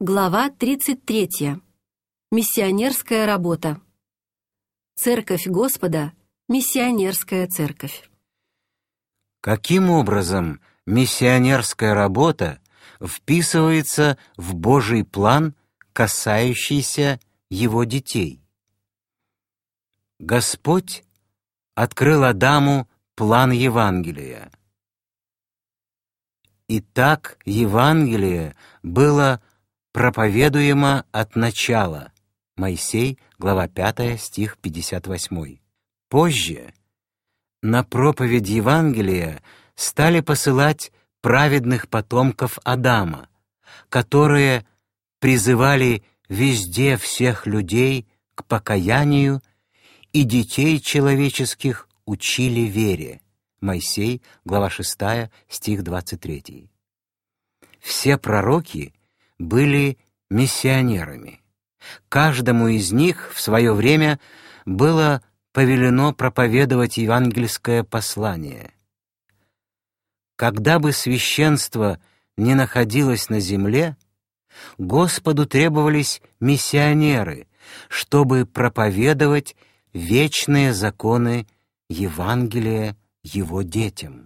Глава 33. Миссионерская работа. Церковь Господа — миссионерская церковь. Каким образом миссионерская работа вписывается в Божий план, касающийся Его детей? Господь открыл Адаму план Евангелия. Итак, Евангелие было проповедуемо от начала. Моисей, глава 5, стих 58. Позже на проповедь Евангелия стали посылать праведных потомков Адама, которые призывали везде всех людей к покаянию и детей человеческих учили вере. Моисей, глава 6, стих 23. Все пророки были миссионерами. Каждому из них в свое время было повелено проповедовать евангельское послание. Когда бы священство не находилось на земле, Господу требовались миссионеры, чтобы проповедовать вечные законы Евангелия Его детям.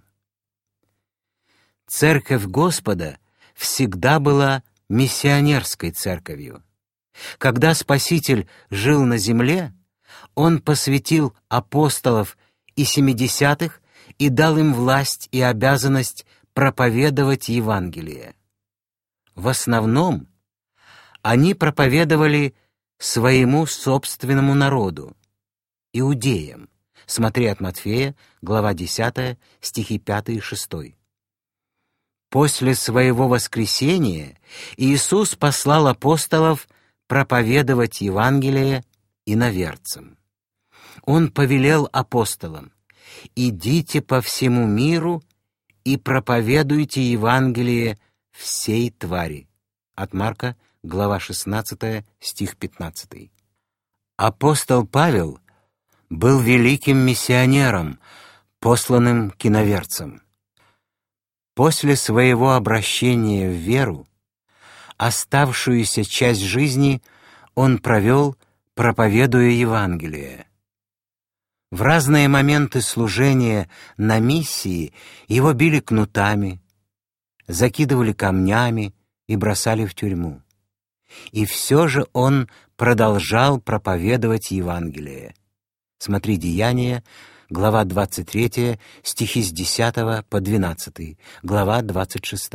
Церковь Господа всегда была миссионерской церковью. Когда Спаситель жил на земле, Он посвятил апостолов и семидесятых и дал им власть и обязанность проповедовать Евангелие. В основном они проповедовали своему собственному народу, иудеям. Смотри от Матфея, глава 10, стихи 5 и 6. После своего воскресения Иисус послал апостолов проповедовать Евангелие иноверцам. Он повелел апостолам: «Идите по всему миру и проповедуйте Евангелие всей твари». От Марка, глава 16, стих 15. Апостол Павел был великим миссионером, посланным к иноверцам. После своего обращения в веру оставшуюся часть жизни он провел, проповедуя Евангелие. В разные моменты служения на миссии его били кнутами, закидывали камнями и бросали в тюрьму. И все же он продолжал проповедовать Евангелие. Смотри Деяния, глава 23, стихи с 10 по 12, глава 26.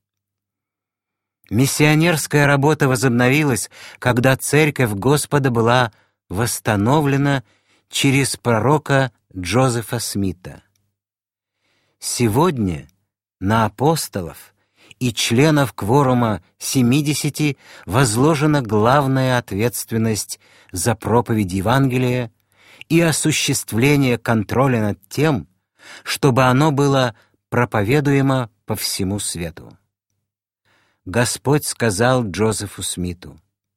Миссионерская работа возобновилась, когда Церковь Господа была восстановлена через пророка Джозефа Смита. Сегодня на апостолов и членов кворума 70 возложена главная ответственность за проповедь Евангелия и осуществление контроля над тем, чтобы оно было проповедуемо по всему свету. Господь сказал Джозефу Смиту: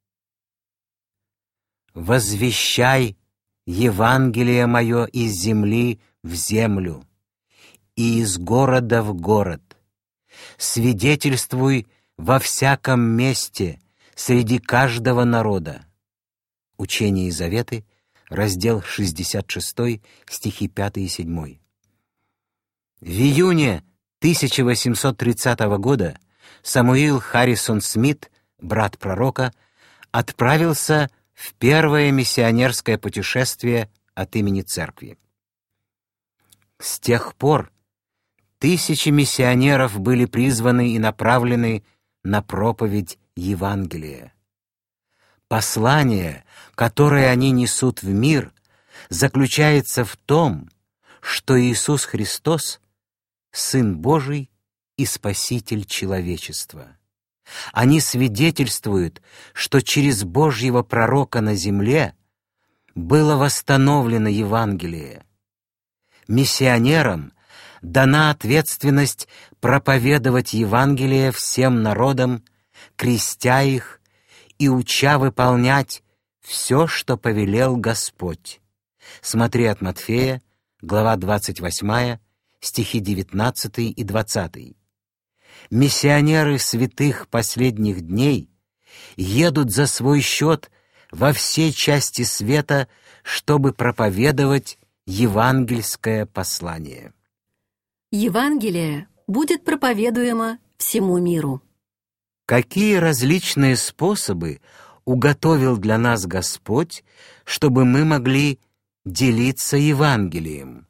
«Возвещай Евангелие мое из земли в землю и из города в город. Свидетельствуй во всяком месте среди каждого народа». Учение и заветы, раздел 66, стихи 5 и 7. В июне 1830 года Самуил Харрисон Смит, брат пророка, отправился в первое миссионерское путешествие от имени церкви. С тех пор тысячи миссионеров были призваны и направлены на проповедь Евангелия. Послание, которое они несут в мир, заключается в том, что Иисус Христос — Сын Божий и Спаситель человечества. Они свидетельствуют, что через Божьего пророка на земле было восстановлено Евангелие. Миссионерам дана ответственность проповедовать Евангелие всем народам, крестя их и уча выполнять все, что повелел Господь. Смотри от Матфея, глава 28, стихи 19 и 20. Миссионеры святых последних дней едут за свой счет во все части света, чтобы проповедовать евангельское послание. Евангелие будет проповедуемо всему миру. Какие различные способы уготовил для нас Господь, чтобы мы могли делиться Евангелием?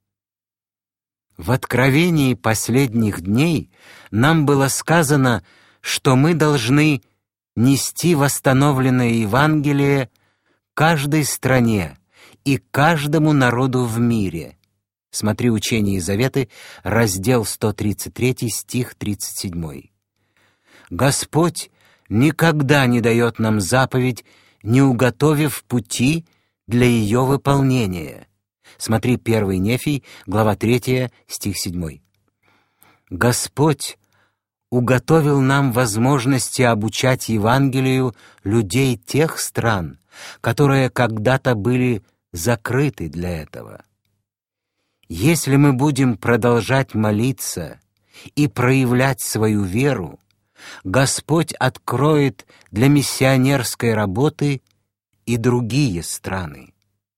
В откровении последних дней нам было сказано, что мы должны нести восстановленное Евангелие каждой стране и каждому народу в мире. Смотри «Учение и заветы», раздел 133, стих 37. Господь никогда не дает нам заповедь, не уготовив пути для ее выполнения. Смотри 1 Нефий, глава 3, стих 7. Господь уготовил нам возможности обучать Евангелию людей тех стран, которые когда-то были закрыты для этого. Если мы будем продолжать молиться и проявлять свою веру, Господь откроет для миссионерской работы и другие страны.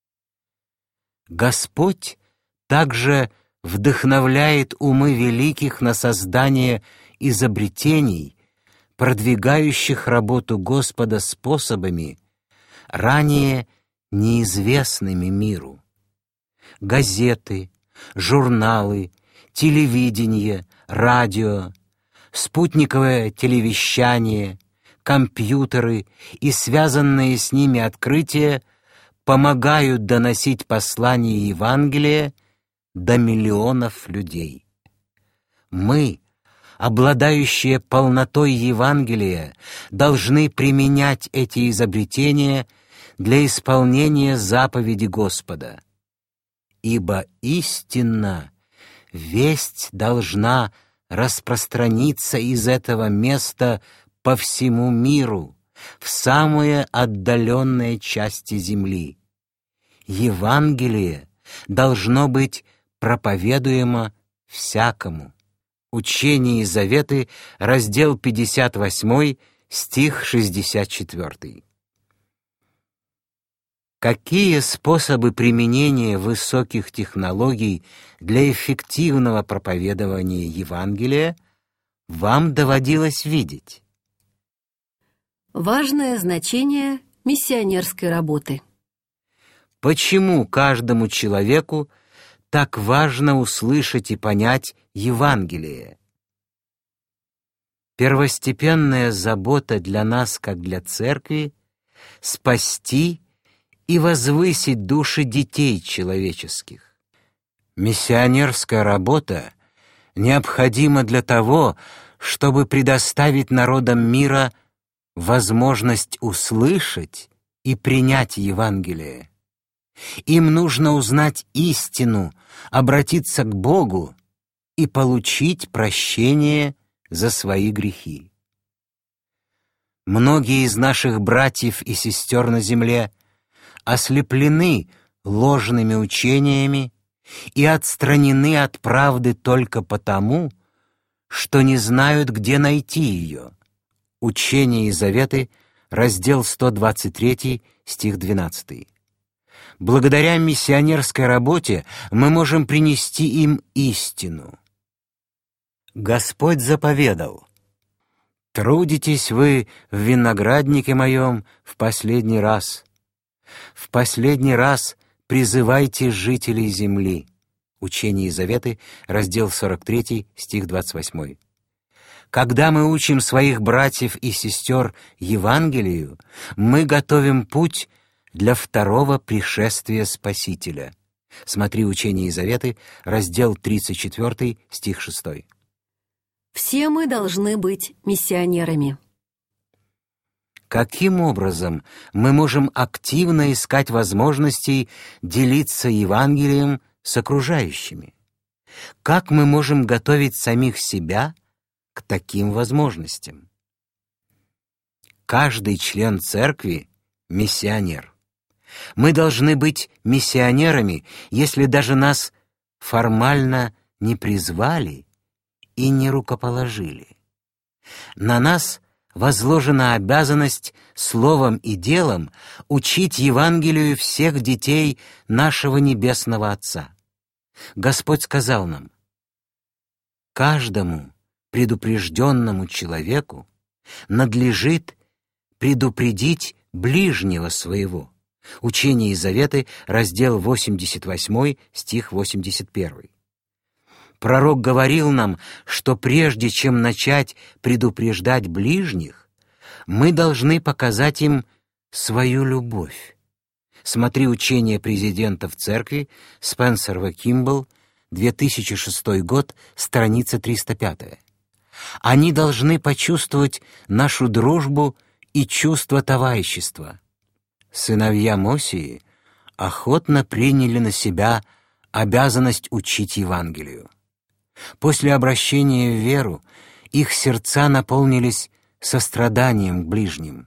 Господь также вдохновляет умы великих на создание изобретений, продвигающих работу Господа способами, ранее неизвестными миру. Газеты, журналы, телевидение, радио, спутниковое телевещание, компьютеры и связанные с ними открытия помогают доносить послание Евангелия до миллионов людей. Мы, обладающие полнотой Евангелия, должны применять эти изобретения для исполнения заповеди Господа. Ибо истинно весть должна распространиться из этого места по всему миру, в самые отдаленные части земли. Евангелие должно быть проповедуемо всякому. Учение и заветы, раздел 58, стих 64. Какие способы применения высоких технологий для эффективного проповедования Евангелия вам доводилось видеть? Важное значение миссионерской работы. Почему каждому человеку так важно услышать и понять Евангелие? Первостепенная забота для нас, как для церкви, спасти и возвысить души детей человеческих. Миссионерская работа необходима для того, чтобы предоставить народам мира возможность услышать и принять Евангелие. Им нужно узнать истину, обратиться к Богу и получить прощение за свои грехи. Многие из наших братьев и сестер на земле ослеплены ложными учениями и отстранены от правды только потому, что не знают, где найти ее. Учение и заветы, раздел 123, стих 12. Благодаря миссионерской работе мы можем принести им истину. Господь заповедал: «Трудитесь вы в винограднике моем в последний раз. В последний раз призывайте жителей земли». Учение и заветы, раздел 43, стих 28. Когда мы учим своих братьев и сестер Евангелию, мы готовим путь для второго пришествия Спасителя. Смотри «Учение и заветы», раздел 34, стих 6. Все мы должны быть миссионерами. Каким образом мы можем активно искать возможностей делиться Евангелием с окружающими? Как мы можем готовить самих себя к таким возможностям? Каждый член церкви — миссионер. Мы должны быть миссионерами, если даже нас формально не призвали и не рукоположили. На нас возложена обязанность словом и делом учить Евангелию всех детей нашего Небесного Отца. Господь сказал нам: «Каждому предупрежденному человеку надлежит предупредить ближнего своего». Учение и заветы, раздел 88, стих 81. Пророк говорил нам, что прежде чем начать предупреждать ближних, мы должны показать им свою любовь. Смотри учение президента в церкви Спенсер Кимбл, 2006 год, страница 305. Они должны почувствовать нашу дружбу и чувство товарищества. Сыновья Мосии охотно приняли на себя обязанность учить Евангелию. После обращения в веру их сердца наполнились состраданием к ближним.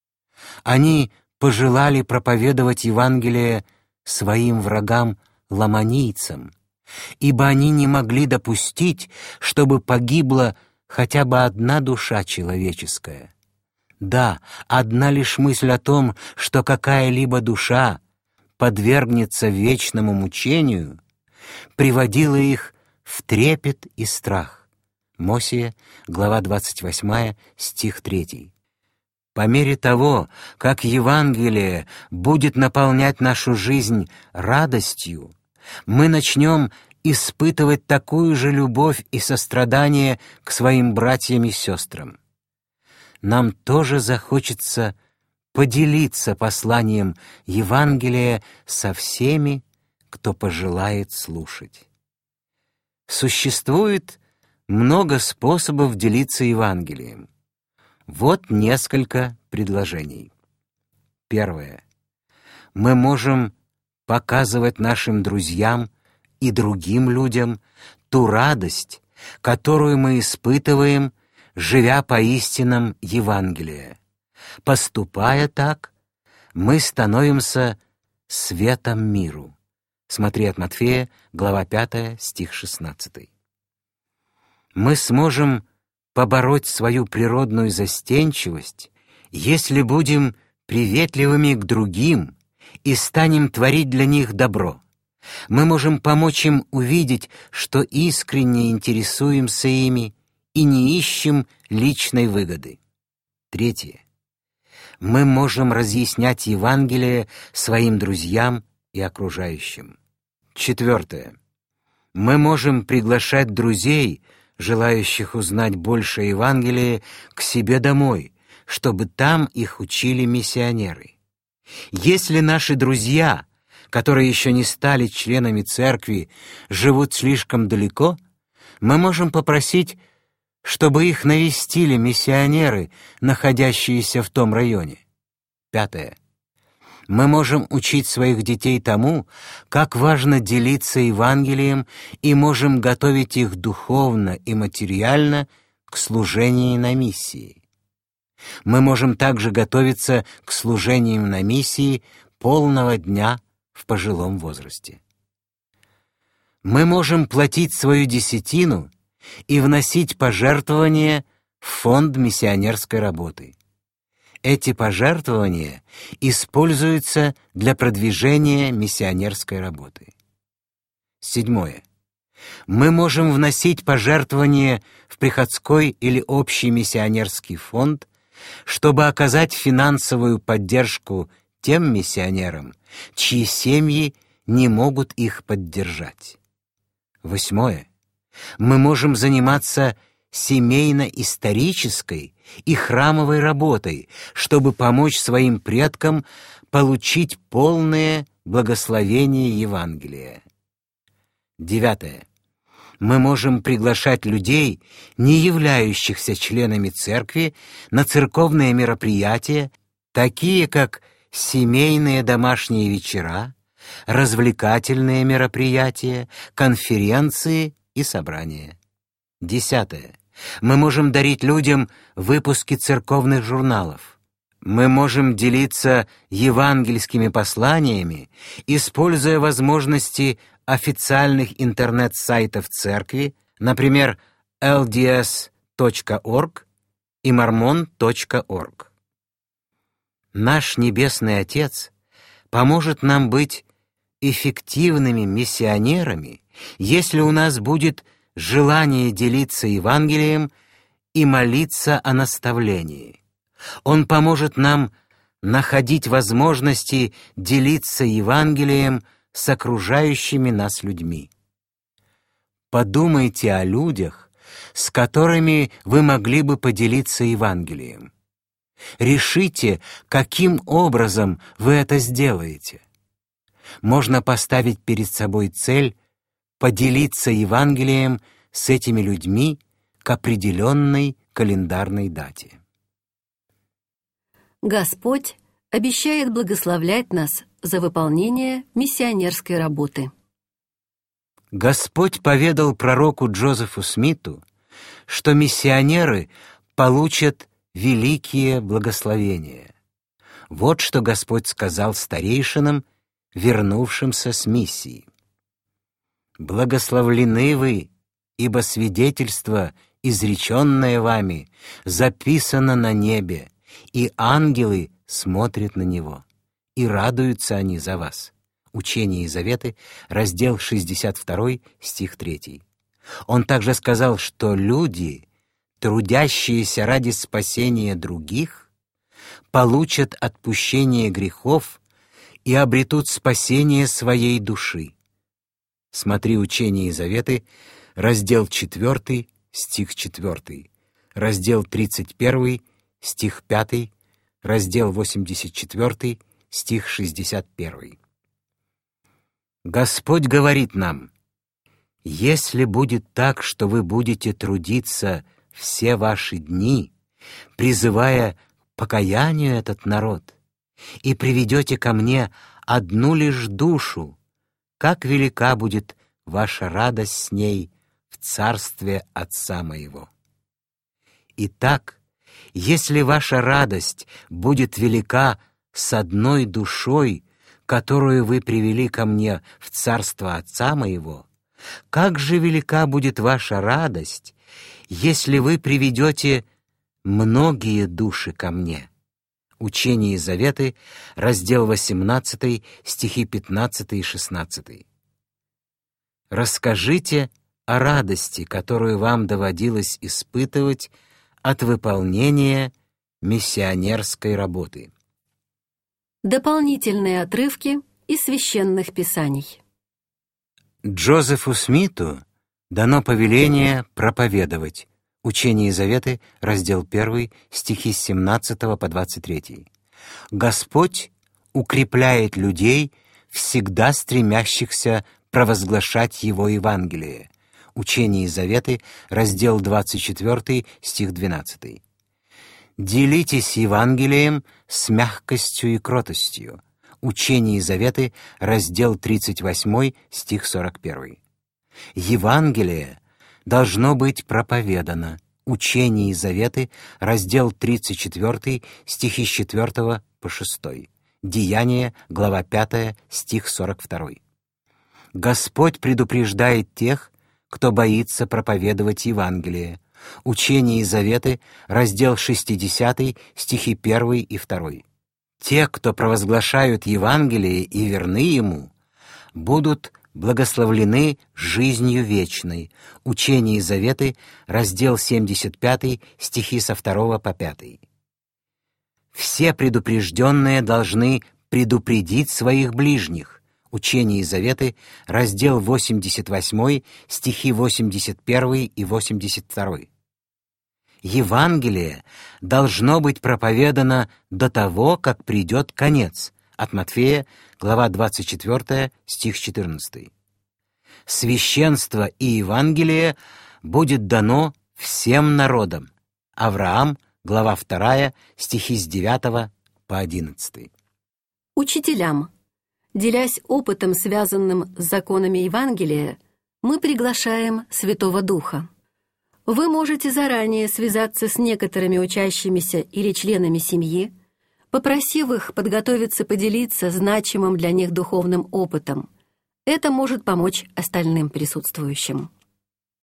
Они пожелали проповедовать Евангелие своим врагам-ламанийцам, ибо они не могли допустить, чтобы погибла хотя бы одна душа человеческая. Да, одна лишь мысль о том, что какая-либо душа подвергнется вечному мучению, приводила их в трепет и страх. Мосия, глава 28, стих 3. По мере того, как Евангелие будет наполнять нашу жизнь радостью, мы начнем испытывать такую же любовь и сострадание к своим братьям и сестрам. Нам тоже захочется поделиться посланием Евангелия со всеми, кто пожелает слушать. Существует много способов делиться Евангелием. Вот несколько предложений. Первое. Мы можем показывать нашим друзьям и другим людям ту радость, которую мы испытываем, живя по истинам Евангелия. Поступая так, мы становимся светом миру. Смотри от Матфея, глава 5, стих 16. Мы сможем побороть свою природную застенчивость, если будем приветливыми к другим и станем творить для них добро. Мы можем помочь им увидеть, что искренне интересуемся ими и не ищем личной выгоды. Третье. Мы можем разъяснять Евангелие своим друзьям и окружающим. Четвертое. Мы можем приглашать друзей, желающих узнать больше о Евангелии, к себе домой, чтобы там их учили миссионеры. Если наши друзья, которые еще не стали членами церкви, живут слишком далеко, мы можем попросить, чтобы их навестили миссионеры, находящиеся в том районе. Пятое. Мы можем учить своих детей тому, как важно делиться Евангелием, и можем готовить их духовно и материально к служению на миссии. Мы можем также готовиться к служениям на миссии полного дня в пожилом возрасте. Мы можем платить свою десятину и вносить пожертвования в фонд миссионерской работы. Эти пожертвования используются для продвижения миссионерской работы. Седьмое. Мы можем вносить пожертвования в приходской или общий миссионерский фонд, чтобы оказать финансовую поддержку тем миссионерам, чьи семьи не могут их поддержать. Восьмое. Мы можем заниматься семейно-исторической и храмовой работой, чтобы помочь своим предкам получить полное благословение Евангелия. Девятое. Мы можем приглашать людей, не являющихся членами церкви, на церковные мероприятия, такие как семейные домашние вечера, развлекательные мероприятия, конференции и собрания. Десятое. Мы можем дарить людям выпуски церковных журналов. Мы можем делиться евангельскими посланиями, используя возможности официальных интернет-сайтов церкви, например, lds.org и mormon.org. Наш Небесный Отец поможет нам быть эффективными миссионерами, если у нас будет желание делиться Евангелием и молиться о наставлении. Он поможет нам находить возможности делиться Евангелием с окружающими нас людьми. Подумайте о людях, с которыми вы могли бы поделиться Евангелием. Решите, каким образом вы это сделаете. Можно поставить перед собой цель поделиться Евангелием с этими людьми к определенной календарной дате. Господь обещает благословлять нас за выполнение миссионерской работы. Господь поведал пророку Джозефу Смиту, что миссионеры получат великие благословения. Вот что Господь сказал старейшинам, вернувшимся с миссии. «Благословлены вы, ибо свидетельство, изреченное вами, записано на небе, и ангелы смотрят на него, и радуются они за вас». Учение и заветы, раздел 62, стих 3. Он также сказал, что люди, трудящиеся ради спасения других, получат отпущение грехов и обретут спасение своей души. Смотри Учение и заветы, раздел 4, стих 4, раздел 31, стих 5, раздел 84, стих 61. Господь говорит нам: «Если будет так, что вы будете трудиться все ваши дни, призывая к покаянию этот народ, и приведете ко мне одну лишь душу, как велика будет ваша радость с ней в царстве Отца моего». Итак, если ваша радость будет велика с одной душой, которую вы привели ко мне в царство Отца моего, как же велика будет ваша радость, если вы приведете многие души ко мне. Учение и заветы, раздел 18, стихи 15 и 16. Расскажите о радости, которую вам доводилось испытывать от выполнения миссионерской работы. Дополнительные отрывки из священных писаний. Джозефу Смиту дано повеление проповедовать. Учение и заветы, раздел 1, стихи с 17 по 23. Господь укрепляет людей, всегда стремящихся провозглашать Его Евангелие. Учение и заветы, раздел 24, стих 12. Делитесь Евангелием с мягкостью и кротостью. Учение и заветы, раздел 38, стих 41. Евангелие должно быть проповедано. Учение и заветы, раздел 34, стихи с 4 по 6. Деяния, глава 5, стих 42. Господь предупреждает тех, кто боится проповедовать Евангелие. Учение и заветы, раздел 60, стихи 1 и 2. Те, кто провозглашают Евангелие и верны ему, будут благословлены жизнью вечной. Учение и заветы, раздел 75, стихи со 2 по 5. Все предупрежденные должны предупредить своих ближних. Учение и заветы, раздел 88, стихи 81 и 82. Евангелие должно быть проповедано до того, как придет конец. От Матфея, глава 24, стих 14. Священство и Евангелие будет дано всем народам. Авраам, глава 2, стихи с 9 по 11. Учителям, делясь опытом, связанным с законами Евангелия, мы приглашаем Святого Духа. Вы можете заранее связаться с некоторыми учащимися или членами семьи, попросив их подготовиться поделиться значимым для них духовным опытом. Это может помочь остальным присутствующим.